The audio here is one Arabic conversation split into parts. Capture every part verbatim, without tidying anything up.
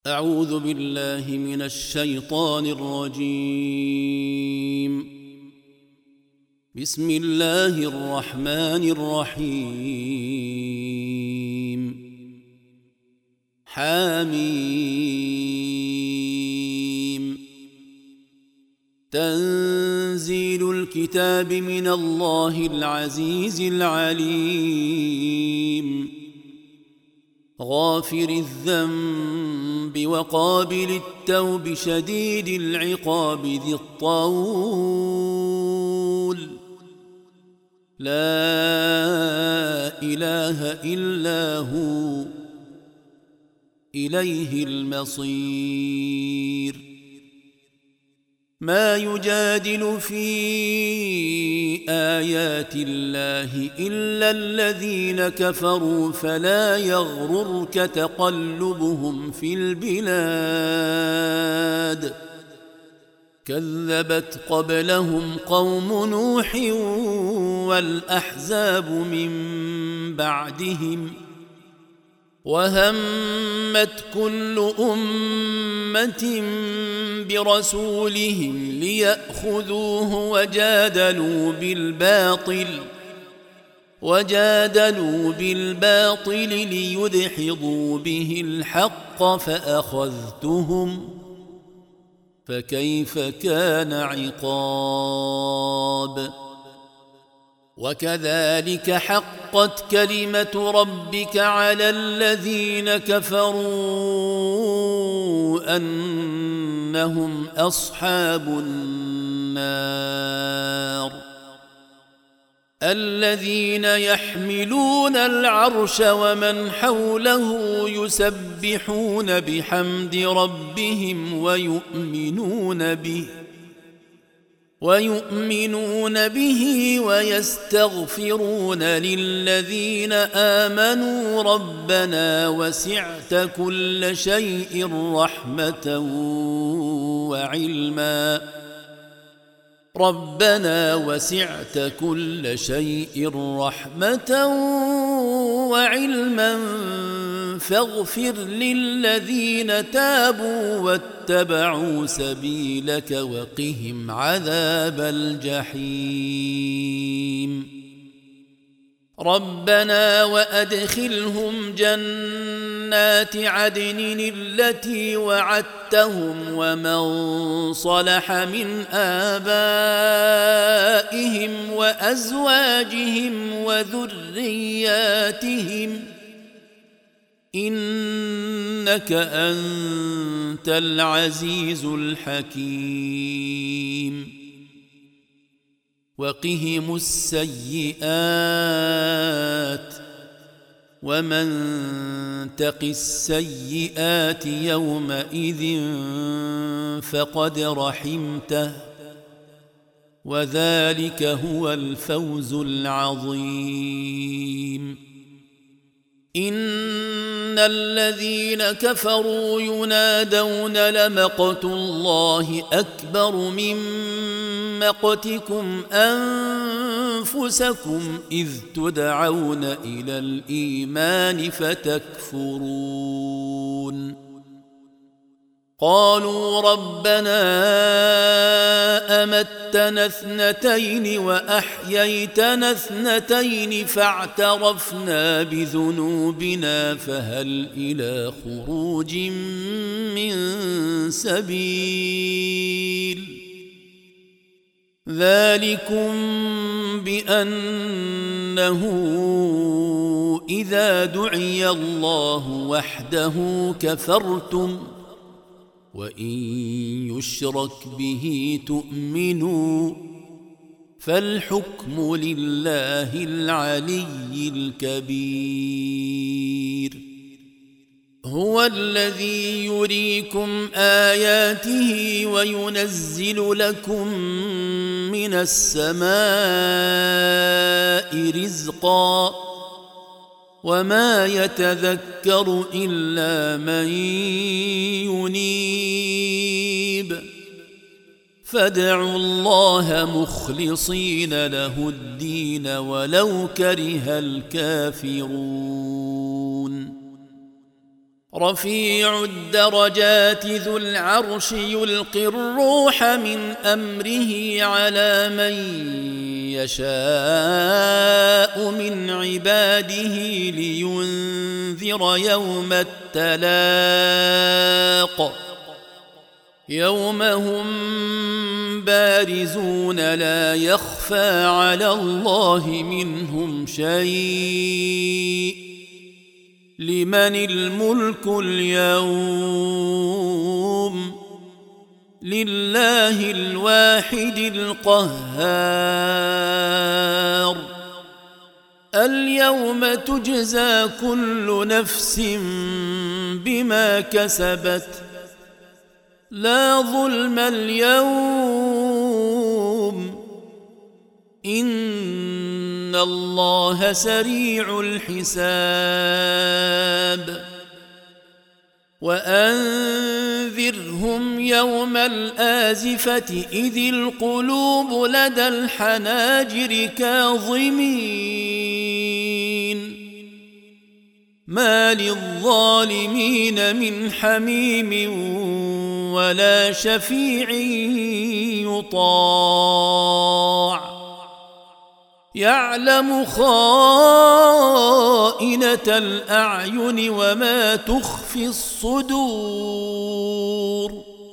أعوذ بالله من الشيطان الرجيم. بسم الله الرحمن الرحيم. حميم. تنزيل الكتاب من الله العزيز العليم. غافر الذنب وقابل التوب شديد العقاب ذي الطول. لا إله إلا هو إليه المصير. ما يجادل في آيات الله إلا الذين كفروا فلا يغررك تقلبهم في البلاد. كذبت قبلهم قوم نوح والأحزاب من بعدهم وهمت كل أمة برسولهم ليأخذوه وجادلوا بالباطل وجادلوا بالباطل ليدحضوا به الحق فأخذتهم فكيف كان عقاب. وكذلك حقت كلمة ربك على الذين كفروا أنهم أصحاب النار. الذين يحملون العرش ومن حوله يسبحون بحمد ربهم ويؤمنون به ويؤمنون به ويستغفرون للذين آمنوا ربنا وسعت كل شيء رحمة وعلما ربنا وسعت كل شيء رحمة وعلما فاغفر للذين تابوا واتبعوا سبيلك وقهم عذاب الجحيم. ربنا وأدخلهم جنات عدن التي وعدتهم ومن صلح من آبائهم وأزواجهم وذرياتهم إنك أنت العزيز الحكيم. وقهم السيئات ومن تق السيئات يومئذ فقد رحمته وذلك هو الفوز العظيم. إن الذين كفروا ينادون لمقت الله أكبر من مقتكم أنفسكم إذ تدعون إلى الإيمان فتكفرون. قالوا ربنا أمتنا اثنتين وأحييتنا اثنتين فاعترفنا بذنوبنا فهل إلى خروج من سبيل. ذلكم بأنه إذا دعي الله وحده كفرتم وإن يشرك به تؤمنوا فالحكم لله العلي الكبير. هو الذي يريكم آياته وينزل لكم من السماء رزقا وما يتذكر إلا من ينيب فادعوا الله مخلصين له الدين ولو كره الكافرون. رفيع الدرجات ذو العرش يلقي الروح من أمره على من يشاء من عباده لينذر يوم التلاق يوم هم بارزون لا يخفى على الله منهم شيء لمن الملك اليوم لله الواحد القهار اليوم تجزى كل نفس بما كسبت لا ظلم اليوم إن الله سريع الحساب وأنذرهم يوم الآزفة إذ القلوب لدى الحناجر كاظمين ما للظالمين من حميم ولا شفيع يطاع يعلم خائنة الأعين وما تخفي الصدور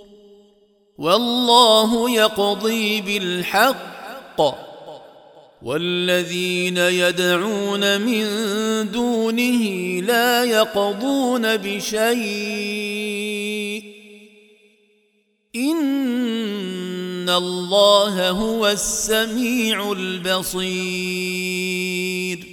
والله يقضي بالحق والذين يدعون من دونه لا يقضون بشيء إن الله هو السميع البصير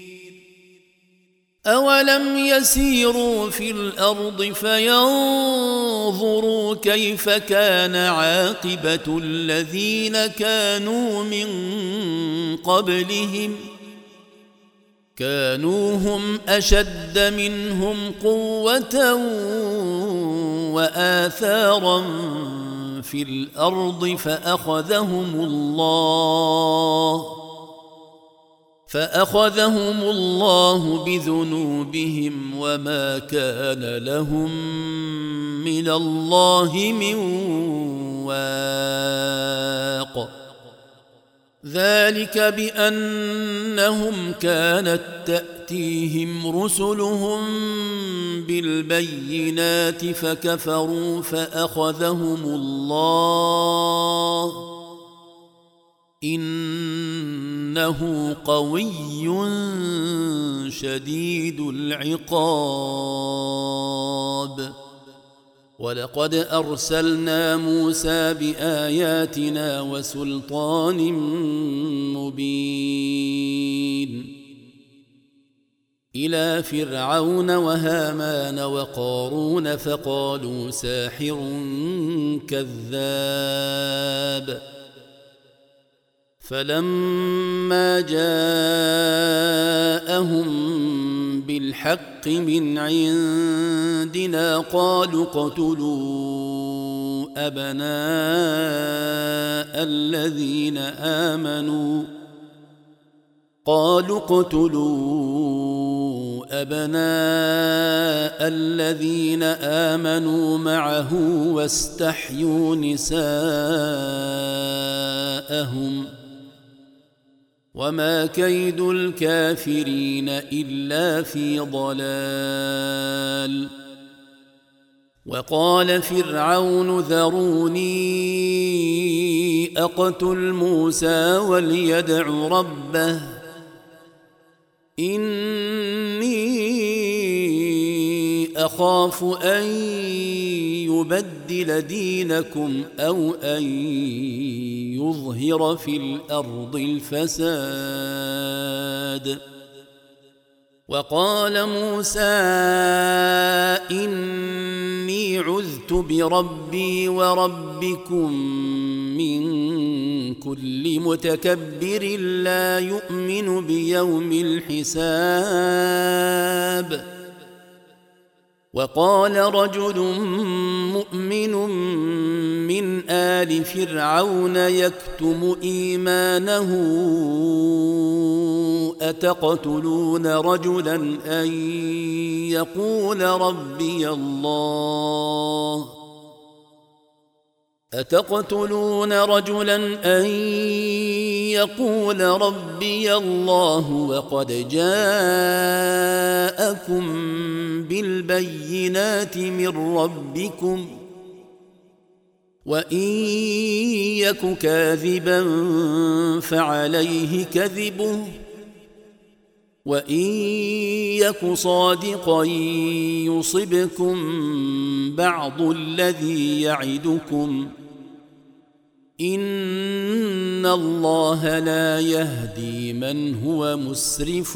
أولم يسيروا في الأرض فينظروا كيف كان عاقبة الذين كانوا من قبلهم كانوا هم أشد منهم قوة وآثارا في الأرض فأخذهم الله فأخذهم الله بذنوبهم وما كان لهم من الله من واق ذلك بأنهم كانت تأتيهم رسلهم بالبينات فكفروا فأخذهم الله إنه قوي شديد العقاب ولقد أرسلنا موسى بآياتنا وسلطان مبين إلى فرعون وهامان وقارون فقالوا ساحر كذاب فلما جاءهم بالحق من عندنا قالوا اقتلوا أبناء الذين آمنوا قالوا اقتلوا أبناء الذين آمنوا معه واستحيوا نساءهم وما كيد الكافرين إلا في ضلال وقال فرعون ذروني أقتل موسى وليدع ربه إني أخاف أن يبدل دينكم أو أن يظهر في الأرض الفساد وقال موسى إني عذت بربي وربكم من كل متكبر لا يؤمن بيوم الحساب وقال رجل مؤمن من آل فرعون يكتم إيمانه أتقتلون رجلا أن يقول ربي الله أتقتلون رجلا أن يقول ربي الله وقد جاءكم بالبينات من ربكم وإن يك كاذبا فعليه كذبه وإن يك صادقا يصبكم بعض الذي يعدكم إن الله لا يهدي من هو مسرف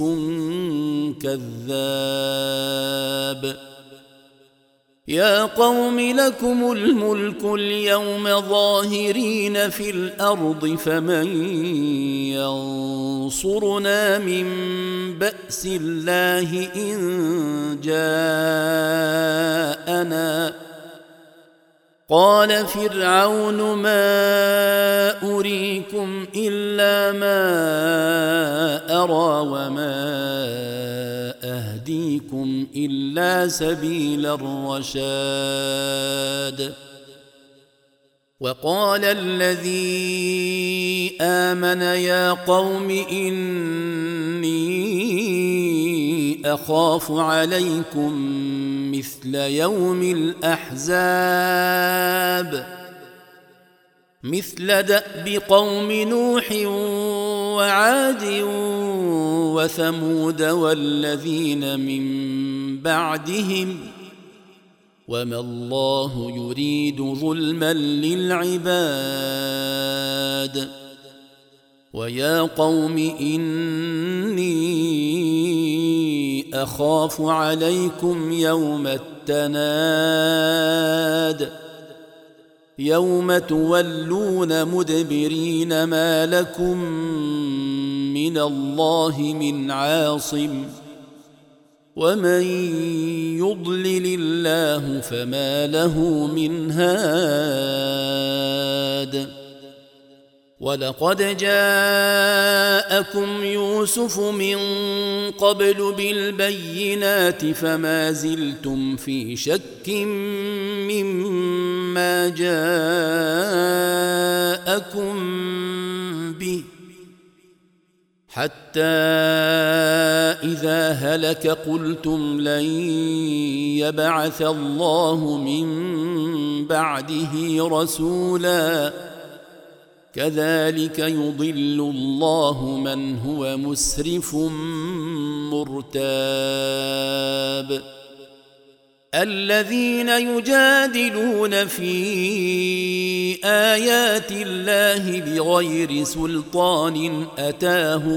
كذاب يا قوم لكم الملك اليوم ظاهرين في الأرض فمن ينصرنا من بأس الله إن جاءنا قال فرعون ما أريكم إلا ما أرى وما أهديكم إلا سبيل الرشاد وقال الذي آمن يا قوم إني أخاف عليكم مثل يوم الأحزاب مثل دأب قوم نوح وعاد وثمود والذين من بعدهم وما الله يريد ظلما للعباد ويا قوم إني أخاف عليكم يوم التناد يوم تولون مدبرين ما لكم من الله من عاصم ومن يضلل الله فما له من هاد ولقد جاءكم يوسف من قبل بالبينات فما زلتم في شك مما جاءكم به حتى إذا هلك قلتم لن يبعث الله من بعده رسولا كذلك يضل الله من هو مسرف مرتاب الذين يجادلون في آيات الله بغير سلطان أتاهم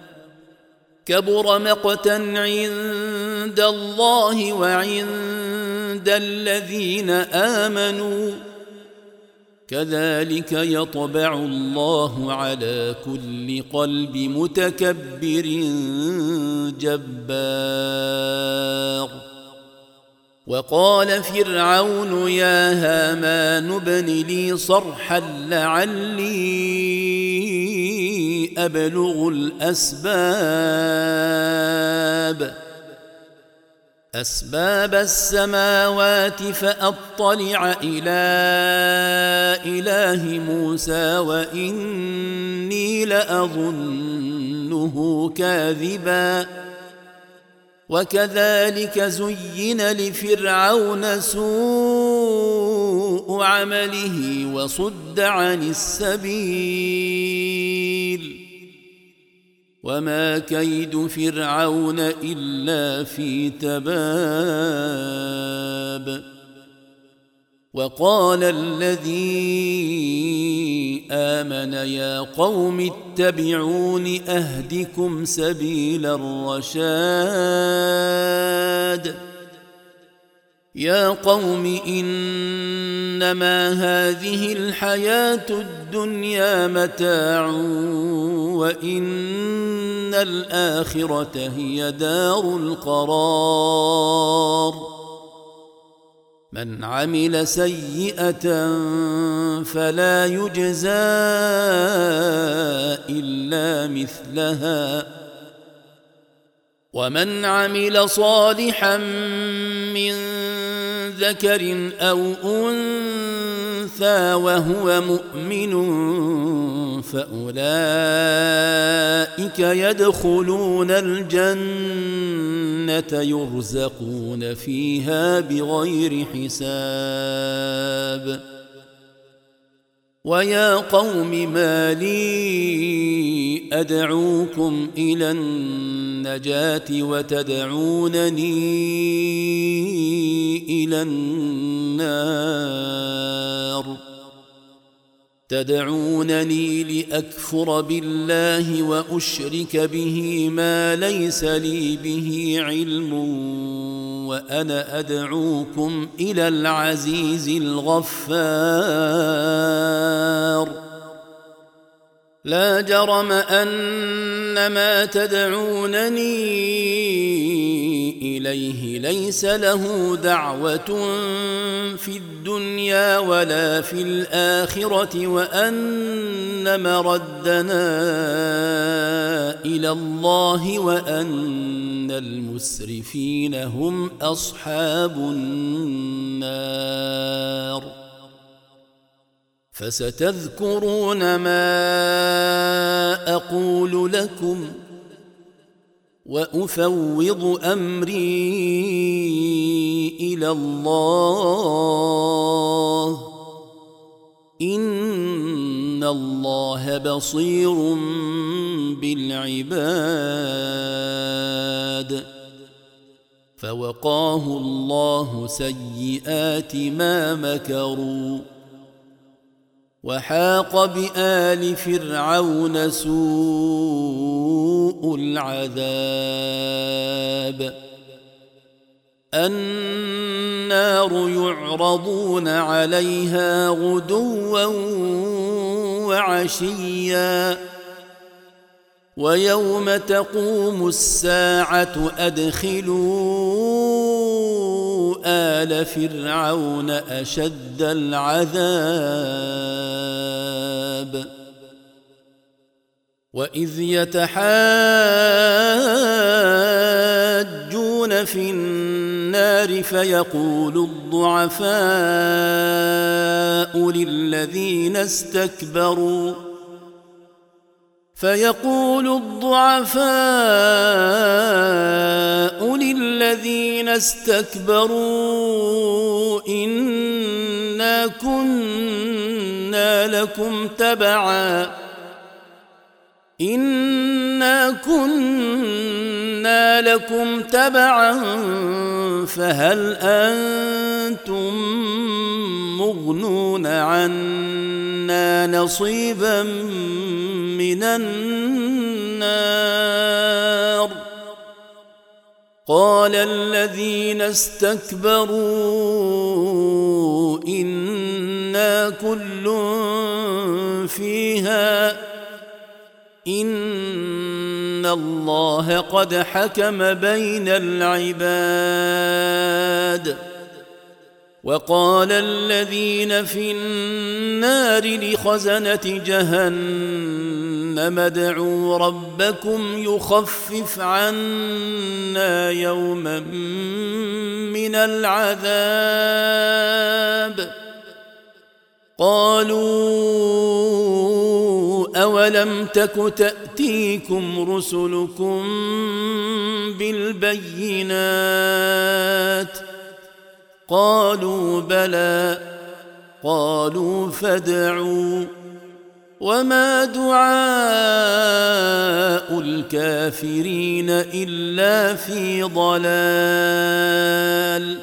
كبر مقتا عند الله وعند الذين آمنوا كذلك يطبع الله على كل قلب متكبر جبار وقال فرعون يا هامان ابن لي صرحا لعلي أبلغ الأسباب أسباب السماوات فأطلع إلى إله موسى وإني لأظنه كاذبا وكذلك زين لفرعون سوء عمله وصد عن السبيل وما كيد فرعون إلا في تباب وقال الذي آمن يا قوم اتبعون أهدكم سبيل الرشاد يا قوم إنما هذه الحياة الدنيا متاع وإن الآخرة هي دار القرار من عمل سيئة فلا يجزى إلا مثلها ومن عمل صالحا من ذكر أو أنثى وهو مؤمن فأولئك يدخلون الجنة يرزقون فيها بغير حساب ويا قوم ما لي أدعوكم إلى النجاة وتدعونني إلى النار تدعونني لأكفر بالله وأشرك به ما ليس لي به علم وأنا أدعوكم إلى العزيز الغفار لا جرم أن ما تدعونني إليه ليس له دعوة في الدنيا ولا في الآخرة وأن مردنا إلى الله وأن المسرفين هم أصحاب النار فستذكرون ما أقول لكم وأفوض أمري إلى الله إن الله بصير بالعباد فوقاه الله سيئات ما مكروا وحاق بآل فرعون سوء العذاب النار يعرضون عليها غدوا وعشيا ويوم تقوم الساعة أدخلوا آل فرعون أشد العذاب وإذ يتحاجون في النار فيقول الضعفاء للذين استكبروا فيقول الضعفاء للذين استكبروا إنا كنا لكم تبعا إنا كنا لكم تبعا فهل أنتم مغنون عنا نصيبا من النار قال الذين استكبروا إنا كل فيها إن الله قد حكم بين العباد وقال الذين في النار لخزنة جهنم ادعوا ربكم يخفف عنا يوما من العذاب قالوا أولم تك تأتيكم رسلكم بالبينات قالوا بلى قالوا فادعوا وما دعاء الكافرين إلا في ضلال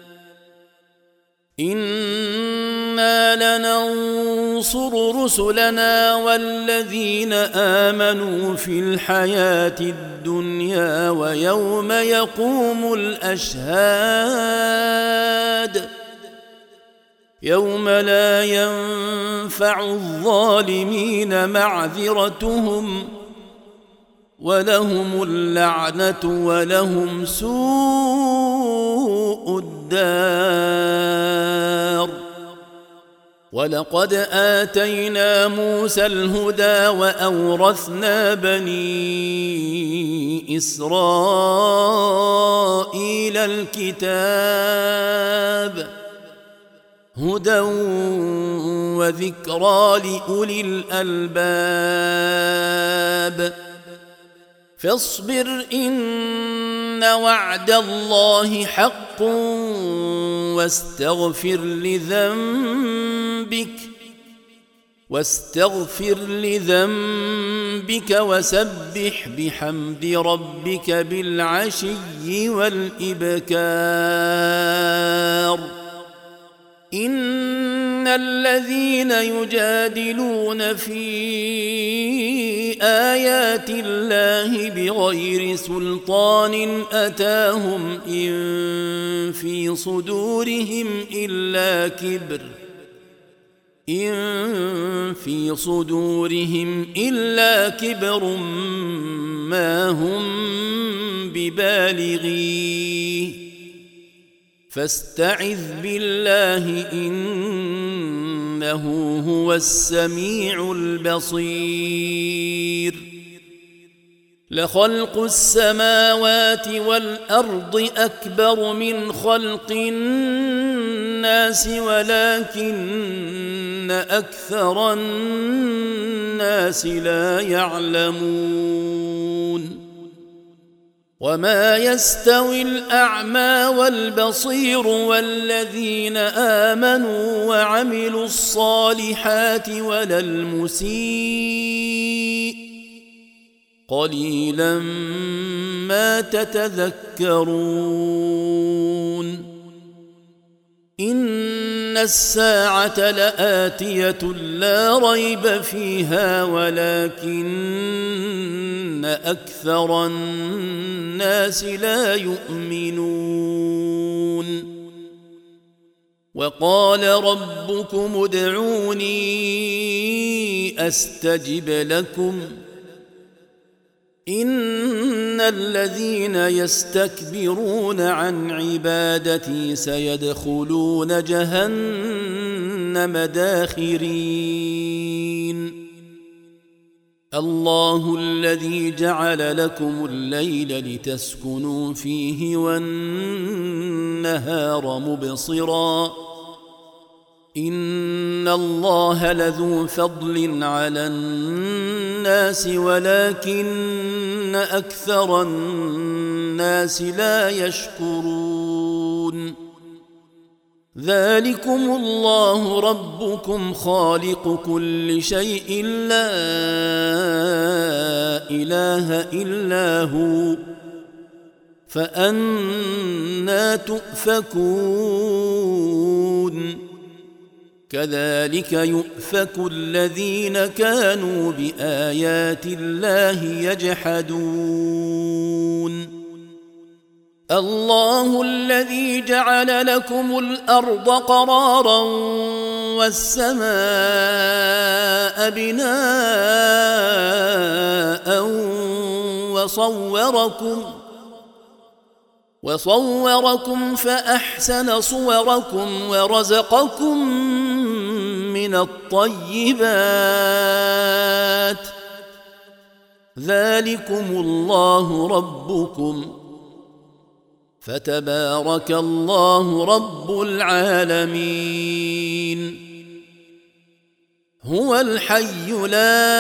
إنا لننصر رسلنا والذين آمنوا في الحياة الدنيا ويوم يقوم الأشهاد يوم لا ينفع الظالمين معذرتهم ولهم اللعنة ولهم سوء الدين الدار ولقد آتينا موسى الهدى وأورثنا بني إسرائيل الكتاب هدى وذكرى لأولي الألباب فاصبر إن وعد الله حق واستغفر لذنبك واستغفر لذنبك وسبح بحمد ربك بالعشي والإبكار إن الذين يجادلون في آيات الله بغير سلطان أتاهم إن في صدورهم إلا كبر إن في صدورهم إلا كبر ما هم ببالغيه فاستعذ بالله إنه هو السميع البصير لخلق السماوات والأرض أكبر من خلق الناس ولكن أكثر الناس لا يعلمون وما يستوي الأعمى والبصير والذين آمنوا وعملوا الصالحات ولا المسيء قليلا ما تتذكرون إن الساعة لآتية لا ريب فيها ولكن أكثر الناس لا يؤمنون وقال ربكم ادعوني أستجب لكم إن الذين يستكبرون عن عبادتي سيدخلون جهنم داخرين الله الذي جعل لكم الليل لتسكنوا فيه والنهار مبصرا إن الله لذو فضل على الناس ولكن أكثر الناس لا يشكرون ذلكم الله ربكم خالق كل شيء لا إله إلا هو فأنى تؤفكون كذلك يؤفك الذين كانوا بآيات الله يجحدون الله الذي جعل لكم الأرض قرارا والسماء بناء وصوركم وصوركم فأحسن صوركم ورزقكم من الطيبات ذلكم الله ربكم فتبارك الله رب العالمين هو الحي لا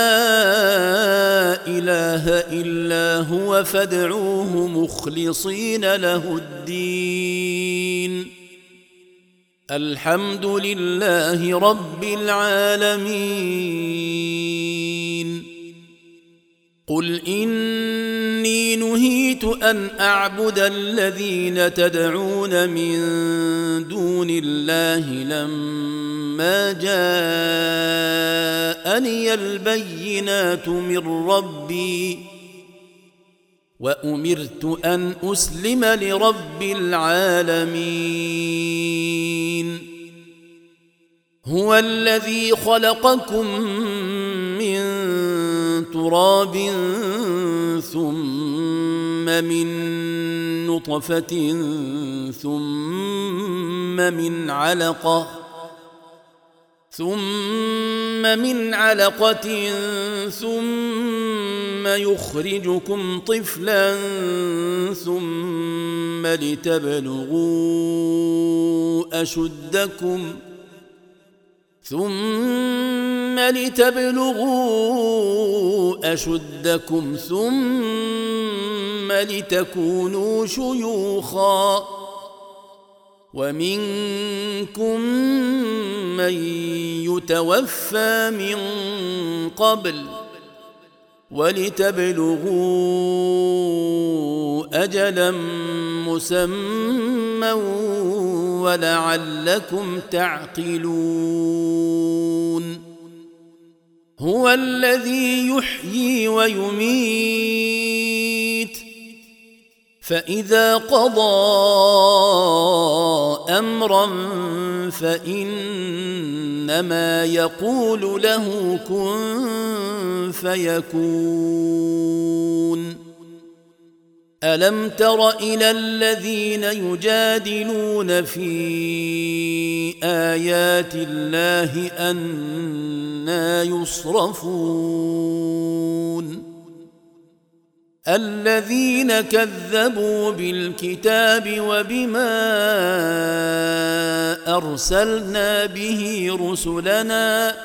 إله إلا هو فادعوه مخلصين له الدين الحمد لله رب العالمين قل إني نهيت أن أعبد الذين تدعون من دون الله لما جاءني البينات من ربي وأمرت أن أسلم لرب العالمين هو الذي خلقكم من تراب ثم من نطفة ثم من علقة ثم من علقة ثم يخرجكم طفلا ثم لتبلغوا أشدكم ثم لتبلغوا أشدكم ثم لتكونوا شيوخا ومنكم من يتوفى من قبل ولتبلغوا أجلا مسمى ولعلكم تعقلون هو الذي يحيي ويميت فإذا قضى أمرا فإنما يقول له كن فيكون ألم تر إلى الذين يجادلون في آيات الله أنى يصرفون الذين كذبوا بالكتاب وبما أرسلنا به رسلنا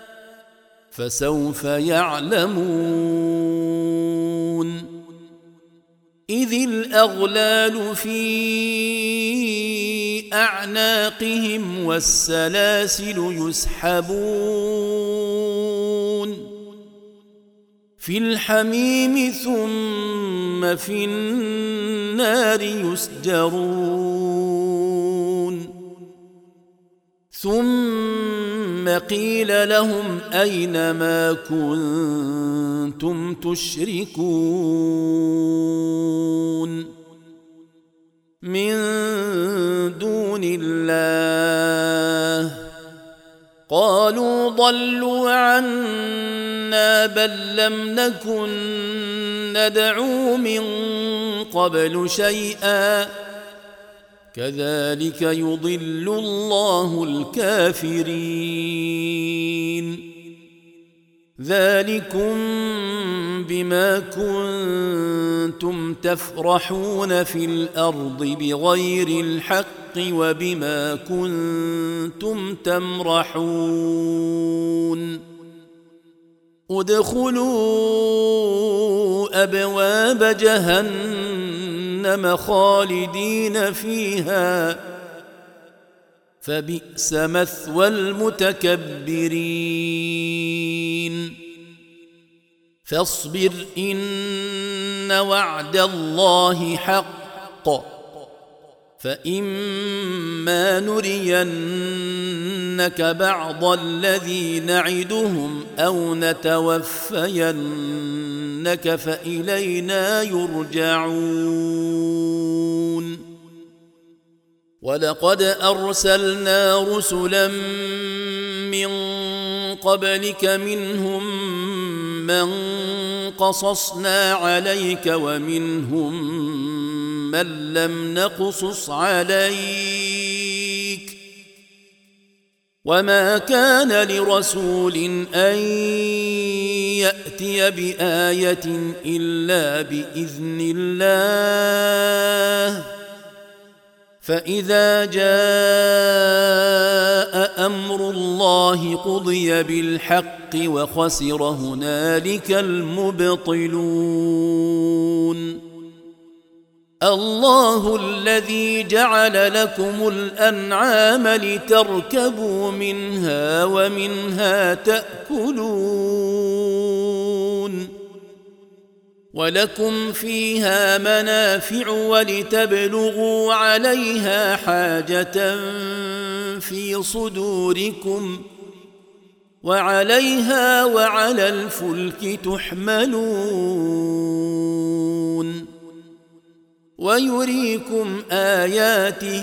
فسوف يعلمون إذ الأغلال في أعناقهم والسلاسل يسحبون في الحميم ثم في النار يسجرون ثم قيل لهم أين ما كنتم تشركون من دون الله قالوا ضلوا عنا بل لم نكن ندعو من قبل شيئا كذلك يضل الله الكافرين ذلكم بما كنتم تفرحون في الأرض بغير الحق وبما كنتم تمرحون ادخلوا أبواب جهنم خالدين فيها فبئس مثوى المتكبرين فاصبر إن وعد الله حق فإما نرينك بعض الذي نعدهم أو نتوفينك فإلينا يرجعون ولقد أرسلنا رسلا من قبلك منهم من قصصنا عليك ومنهم من لم نقصص عليك وما كان لرسول أن يأتي بآية إلا بإذن الله فإذا جاء أمر الله قضي بالحق وخسر هنالك المبطلون الله الذي جعل لكم الأنعام لتركبوا منها ومنها تأكلون ولكم فيها منافع ولتبلغوا عليها حاجة في صدوركم وعليها وعلى الفلك تحملون ويريكم آياته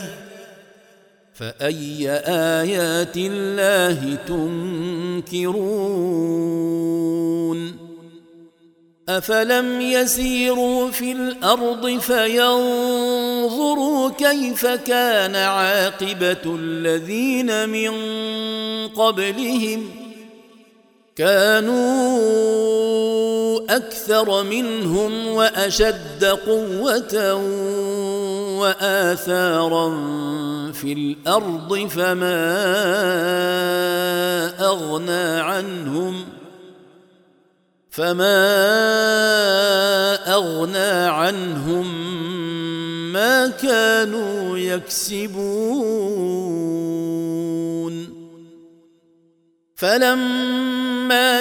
فأي آيات الله تنكرون أفلم يسيروا في الأرض فينظروا كيف كان عاقبة الذين من قبلهم كانوا أكثر منهم وأشد قوة وآثارا في الأرض فما أغنى عنهم فما أغنى عنهم ما كانوا يكسبون فلما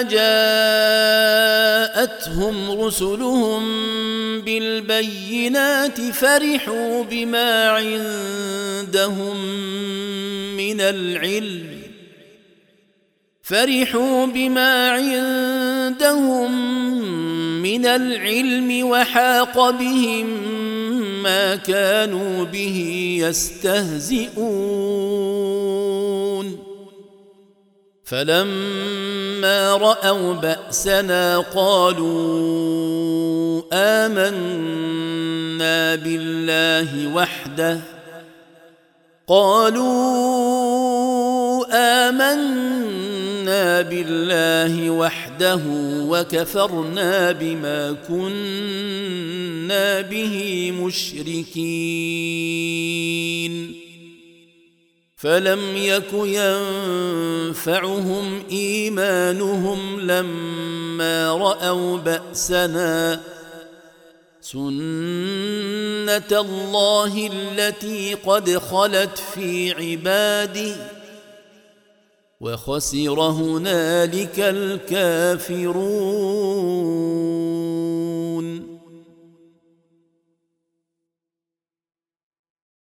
جاءتهم رسلهم بالبينات فرحوا بما عندهم من العلم فرحوا بما عندهم من العلم وحاق بهم ما كانوا به يستهزئون فلما رأوا بأسنا قالوا آمنا بالله وحده قالوا آمنا بالله وحده وكفرنا بما كنا به مشركين فلم يك ينفعهم إيمانهم لما رأوا بأسنا سنة الله التي قد خلت في عباده وخسر هنالك الكافرون